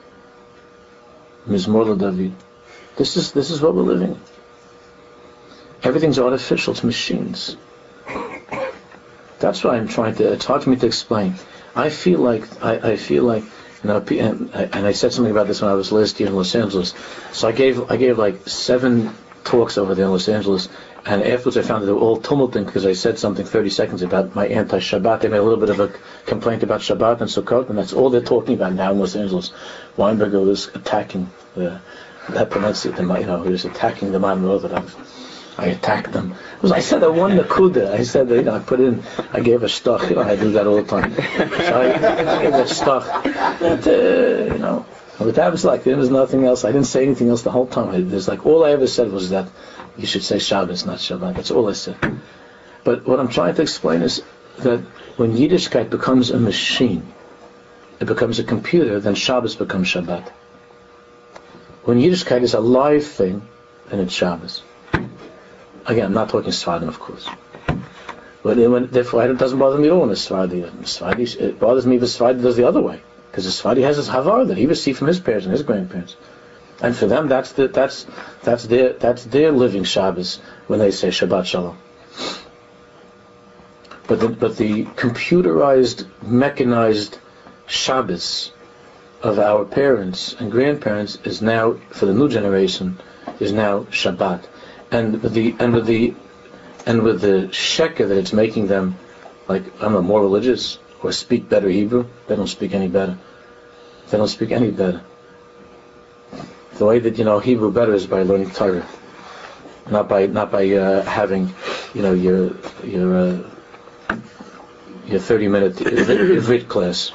Mizmor David. This is what we're living in. Everything's artificial. It's machines. That's why I'm trying to. It's hard for me to explain. I feel like, and I said something about this when I was last year in Los Angeles. So I gave like 7 talks over there in Los Angeles, and afterwards I found that they were all tumulting because I said something 30 seconds about my anti-Shabbat. They made a little bit of a complaint about Shabbat and Sukkot, and that's all they're talking about now in Los Angeles. Weinberger was attacking he was attacking the Maimon Orthodox. I attacked them. I said I won the Kuda. I said I gave a stock. I do that all the time. So I gave a stock. But that was like, there was nothing else. I didn't say anything else the whole time. There's like, all I ever said was that you should say Shabbos, not Shabbat. That's all I said. But what I'm trying to explain is that when Yiddishkeit becomes a machine, it becomes a computer, then Shabbos becomes Shabbat. When Yiddishkeit is a live thing, then it's Shabbos. Again, I'm not talking Sfardim, of course. But therefore, it doesn't bother me at all when a Sfardi. It bothers me if a Sfardi does the other way. Because the Sfardi has his Havar that he received from his parents and his grandparents. And for them, that's their living Shabbos when they say Shabbat Shalom. But the computerized, mechanized Shabbos of our parents and grandparents is now, for the new generation, is now Shabbat. And with the sheker that it's making them, like, more religious or speak better Hebrew, they don't speak any better. They don't speak any better. The way that Hebrew better is by learning Torah, not by having your 30-minute Ivrit class.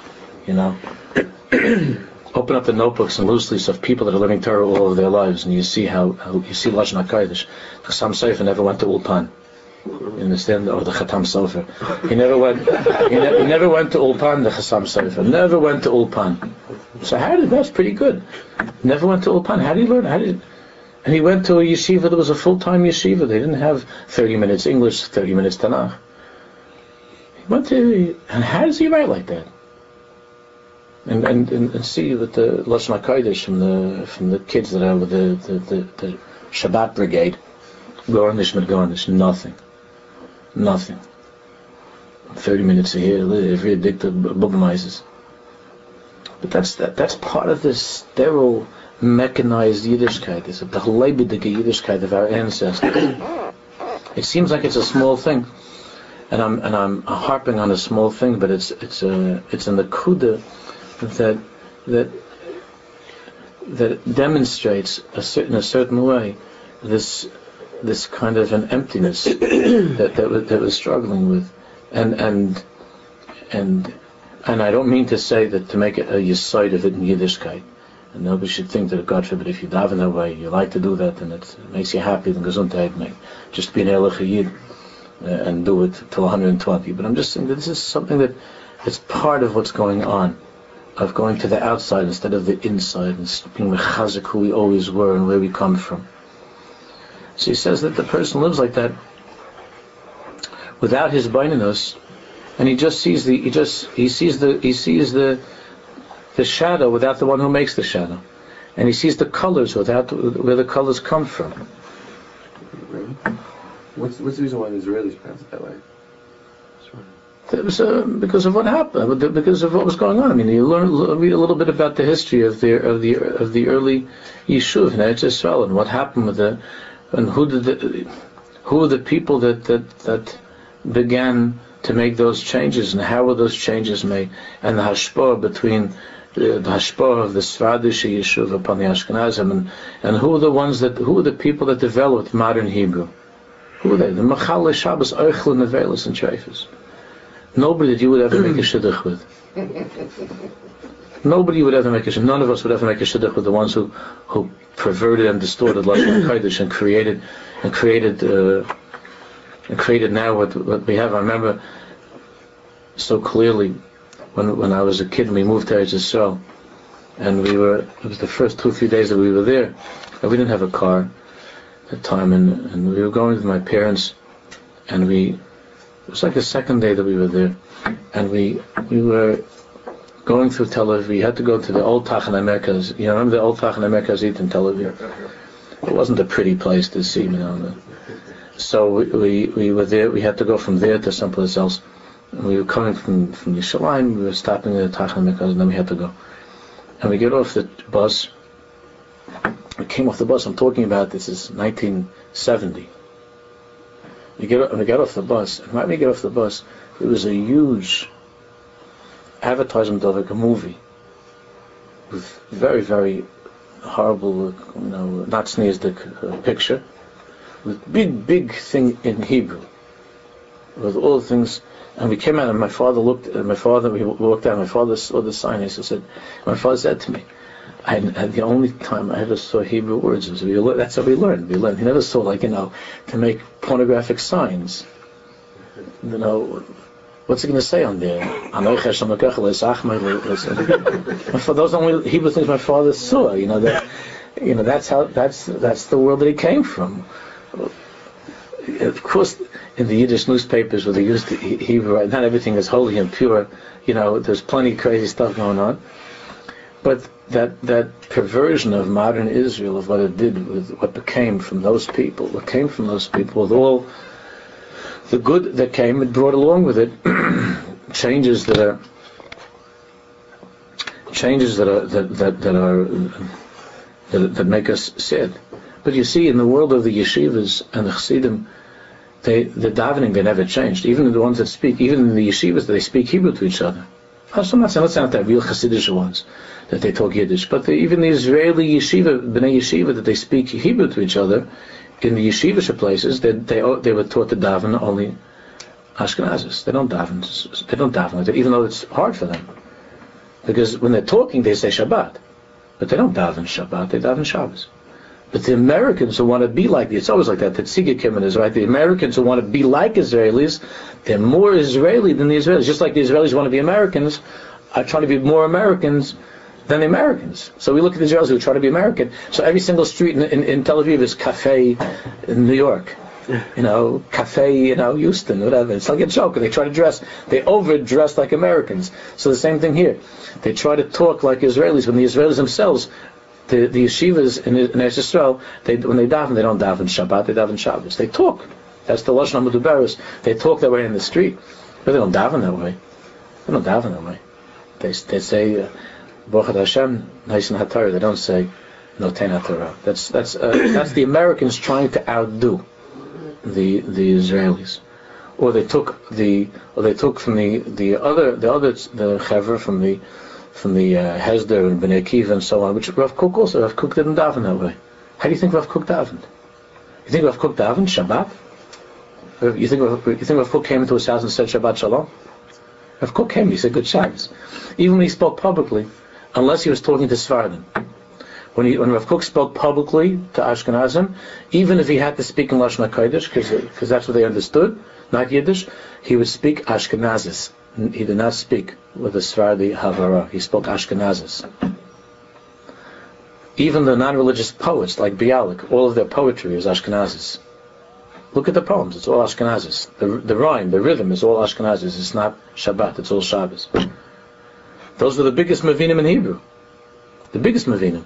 Open up the notebooks and loose leaves of people that are learning Torah all of their lives, and you see how you see Lashon HaKodesh. Chassam Sofer never went to Ulpan. You understand? Or the Chatam Sofer. He never went to Ulpan. The Chassam Sofer never went to Ulpan. So that's pretty good. Never went to Ulpan. How did he learn? And he went to a yeshiva that was a full-time yeshiva. They didn't have 30 minutes English, 30 minutes Tanakh. He went to, and how does he write like that? And see with the Lashon HaKodesh from the kids that are with the Shabbat brigade, garnish, nothing. 30 minutes a year, every addicted bugmizes. But that's part of this sterile, mechanized Yiddishkeit. It's a leibdige Yiddishkeit of our ancestors. It seems like it's a small thing, and I'm harping on a small thing, but it's in the Kuda that demonstrates in a certain way this kind of an emptiness that we're struggling with, and I don't mean to say that to make it a yesod of it in Yiddishkeit, and nobody should think that, God forbid, if you daven that way, you like to do that, and it makes you happy, then gesundheit, just be an ehrlich Yid and do it till 120. But I'm just saying that this is something that it's part of what's going on, of going to the outside instead of the inside, and being mechazik who we always were and where we come from. So he says that the person lives like that without his baininus, and he just sees the shadow without the one who makes the shadow, and he sees the colors without where the colors come from. What's the reason why the Israelis pronounce it that way? It was because of what happened, because of what was going on. I mean, you read a little bit about the history of the early Yishuv in Eretz Yisrael, and what happened with who were the people that began to make those changes, and how were those changes made, and the hashpah between the hashpah of the Sfardish Yishuv upon the Ashkenazim, and who were the people that developed modern Hebrew? Who were they? The Machal Shabbos, Eichel, Nevelis, and Treifus. Nobody that you would ever make a shidduch with. Nobody would ever make a shidduch. None of us would ever make a shidduch with the ones who perverted and distorted Lashon HaKodesh and created now what we have. I remember so clearly when I was a kid and we moved to Eretz Yisrael, and it was the first 2-3 days that we were there, and we didn't have a car at the time, and we were going with my parents, and it was like the second day that we were there, and we were going through Tel Aviv. We had to go to the old Tachanei Merkaz. You know, remember the old Tachanei Merkaz in Tel Aviv? It wasn't a pretty place to see, So we were there. We had to go from there to someplace else. And we were coming from Yerushalayim. We were stopping at the Tachanei Merkaz, and then we had to go. And we get off the bus. We came off the bus. I'm talking about this is 1970. We get off the bus. And when we get off the bus, it was a huge advertisement of a movie with very, very horrible, not sneerstic picture, with big thing in Hebrew, with all the things. And we came out, and my father we walked out, and my father saw the sign. He said, my father said to me, the only time I ever saw Hebrew words was that's how we learned. He never saw to make pornographic signs. What's it going to say on there? For those only Hebrew things my father saw, that's the world that he came from. Of course, in the Yiddish newspapers where they used Hebrew, not everything is holy and pure. There's plenty of crazy stuff going on. But that perversion of modern Israel, of what it did, with what came from those people, with all the good that came, it brought along with it changes that make us sad. But you see, in the world of the yeshivas and the chassidim, the davening, they never changed. Even the ones that speak, even in the yeshivas, they speak Hebrew to each other. I'm not saying, let's not the real chassidish ones that they talk Yiddish, but even the Israeli yeshiva, bnei yeshiva, that they speak Hebrew to each other. In the yeshivish places, they were taught to daven only Ashkenazis. They don't daven like that, even though it's hard for them. Because when they're talking, they say Shabbat. But they don't daven Shabbat, they daven Shabbos. But the Americans who want to be like it's always like that. The Tzigah Kimmon is right. The Americans who want to be like Israelis, they're more Israeli than the Israelis. Just like the Israelis want to be Americans, are trying to be more Americans than the Americans. So we look at the Israelis who try to be American. So every single street in Tel Aviv is cafe in New York. Cafe, Houston, whatever. It's like a joke. And they try to dress. They overdress like Americans. So the same thing here. They try to talk like Israelis when the Israelis themselves, the yeshivas in Eretz Yisrael, when they daven, they don't daven Shabbat, they daven Shabbos. They talk. That's the Lashon HaMuduberes. They talk that way in the street. But they don't daven that way. They say, Baruch Hashem, Naisin HaTorah. They don't say Noten HaTorah. That's the Americans trying to outdo the Israelis, or they took from the Chaver from the Hesder and Bnei Akiva and so on, which Rav Kook also. Rav Kook didn't daven that way. How do you think Rav Kook davened? You think Rav Kook davened Shabbat? You think Rav Kook came into his house and said Shabbat Shalom? Rav Kook came. He said Good Shabbos. Even when he spoke publicly, unless he was talking to Sephardim. When Rav Kook spoke publicly to Ashkenazim, even if he had to speak in Lashon HaKodesh, because that's what they understood, not Yiddish, he would speak Ashkenazis. He did not speak with a Sephardi Havara. He spoke Ashkenazis. Even the non-religious poets, like Bialik, all of their poetry is Ashkenazis. Look at the poems, it's all Ashkenazis. The rhyme, the rhythm is all Ashkenazis. It's not Shabbat, it's all Shabbos. Those were the biggest Mavinim in Hebrew. The biggest Mavinim.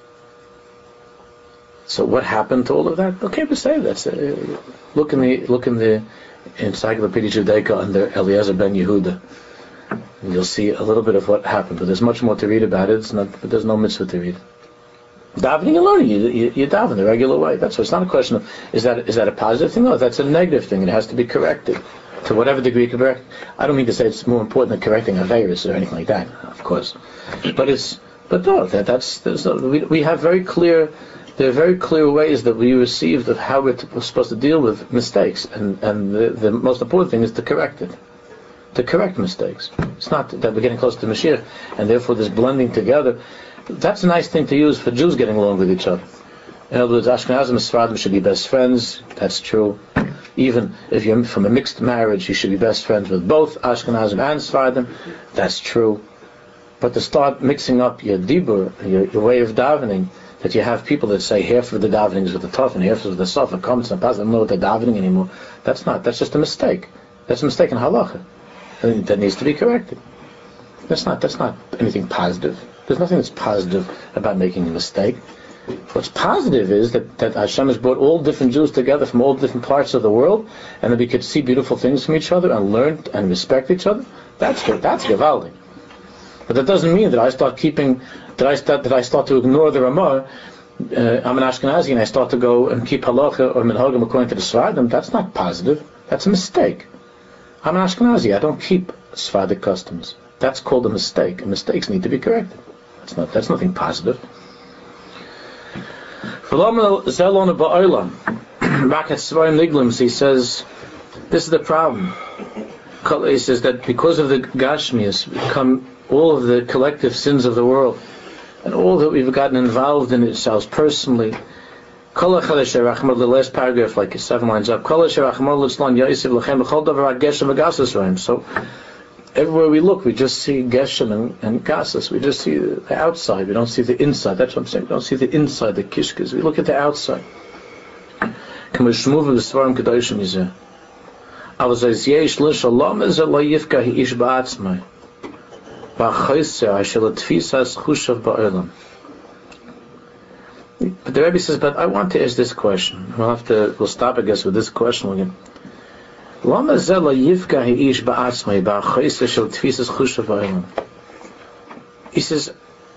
So what happened to all of that? Okay, we say that. Look in the Encyclopedia Judaica under Eliezer ben Yehuda, and you'll see a little bit of what happened. But there's much more to read about it. But there's no mitzvah to read. Davening and learning, you daven the regular way. That's what. It's not a question of is that a positive thing? No, that's a negative thing. It has to be corrected to whatever degree correct. I don't mean to say it's more important than correcting a virus or anything like that, of course. But no, we have very clear. There are very clear ways that we received of how we're supposed to deal with mistakes, and the most important thing is to correct it. to correct mistakes. It's not that we're getting close to Mashiach, and therefore this blending together. That's a nice thing to use for Jews getting along with each other. In other words, Ashkenazim and Sephardim should be best friends. That's true. Even if you're from a mixed marriage, you should be best friends with both Ashkenazim and Sephardim. That's true. But to start mixing up your dibur, your way of davening, that you have people that say half of the davening is with the tough and half of the sofa comes and doesn't know what they're davening anymore. That's just a mistake. That's a mistake in halacha. And that needs to be corrected. That's not anything positive. There's nothing that's positive about making a mistake. What's positive is that Hashem has brought all different Jews together from all different parts of the world, and that we could see beautiful things from each other and learn and respect each other. That's gewaldig. But that doesn't mean that I start to ignore the Ramah. I'm an Ashkenazi and I start to go and keep halacha or minhagim according to the Sephardim. That's not positive. That's a mistake. I'm an Ashkenazi. I don't keep Sephardic customs. That's called a mistake. And mistakes need to be corrected. That's nothing positive. He says, this is the problem. He says that because of the Gashmias come all of the collective sins of the world, and all that we've gotten involved in ourselves personally. The last paragraph, like 7 lines up. So everywhere we look, we just see Geshem and Gasas. We just see the outside. We don't see the inside. That's what I'm saying. We don't see the inside, the kishkas. We look at the outside. But the Rebbe says, but I want to ask this question. We'll stop, I guess, with this question again. He says,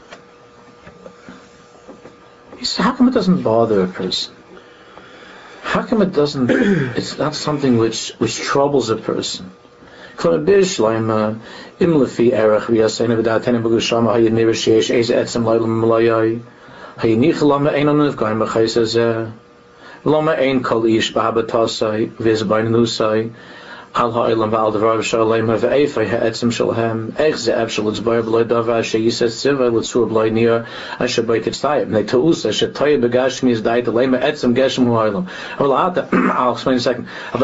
how come it doesn't bother a person? How come it doesn't, it's not something which troubles a person? From a bishleim, imlefi erech v'yaseinu v'datenu b'gushama hayinir sheyesh eiz etzem leilam malayai hayinich lama ein anu nefgaim b'chayis hazeh lama ein kol ish b'habatasai v'izbainusai al ha'ilam v'al devar v'shalem v'eifai ha'etzem shalhem eich ze'ev shalitzbar b'loi davar sheyises tzivah l'tzur b'loi nir asher b'yit tzayim ne'ta'us asher toya b'gashmi is daita lema etzem geshem hu'a'ilam. I'll explain in a second. The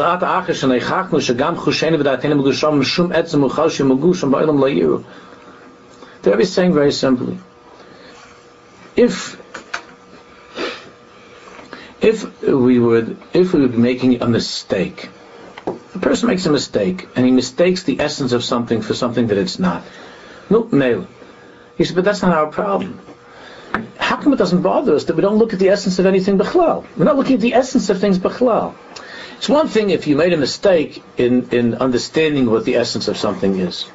Rebbe is saying very simply, if we would be making a mistake, a person makes a mistake and he mistakes the essence of something for something that it's not. No, he said, but that's not our problem. How come it doesn't bother us that we don't look at the essence of anything b'chlal? We're not looking at the essence of things b'chlal. It's one thing if you made a mistake in understanding what the essence of something is.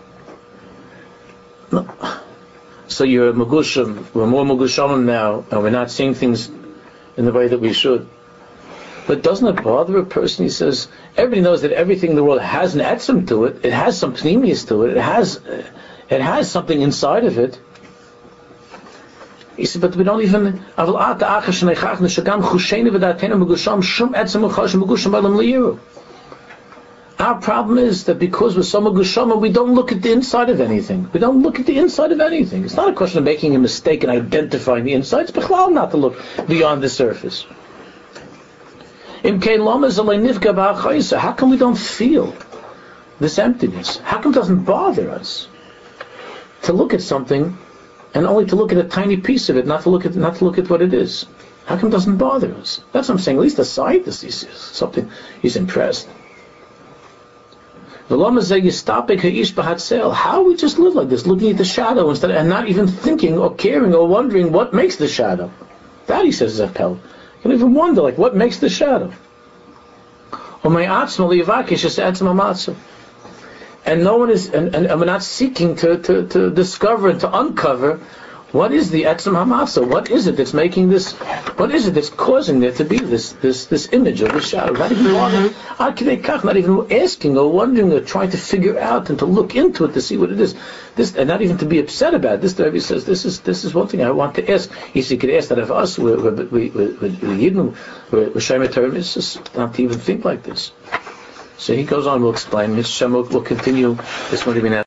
No. So you're Magusham, we're more Magushamim now, and we're not seeing things in the way that we should. But doesn't it bother a person? He says, everybody knows that everything in the world has an etzem to it, it has some pneumius to it, it has something inside of it. He said, but we don't even. Our problem is that because we're so magushama, we don't look at the inside of anything. We don't look at the inside of anything. It's not a question of making a mistake and identifying the inside. It's b'chlal not to look beyond the surface. How come we don't feel this emptiness? How come it doesn't bother us to look at something and only to look at a tiny piece of it, not to look at what it is? How come it doesn't bother us? That's what I'm saying. At least the scientist is something. He's impressed. How we just live like this, looking at the shadow instead and not even thinking or caring or wondering what makes the shadow. That, he says, is a hell. You can even wonder, like, what makes the shadow? And no one is, and we're not seeking to discover and to uncover what is the etzem hamasa. What is it that's making this? What is it that's causing there to be this image of the shadow? Not even asking or wondering or trying to figure out and to look into it to see what it is. This, and not even to be upset about it. This. The Rebbe says this is one thing I want to ask. He said, you could ask that of us. We're Yidden, we're Shemei Torah. It's just not to even think like this. So he goes on, we'll explain. Mr. Shem will continue this morning.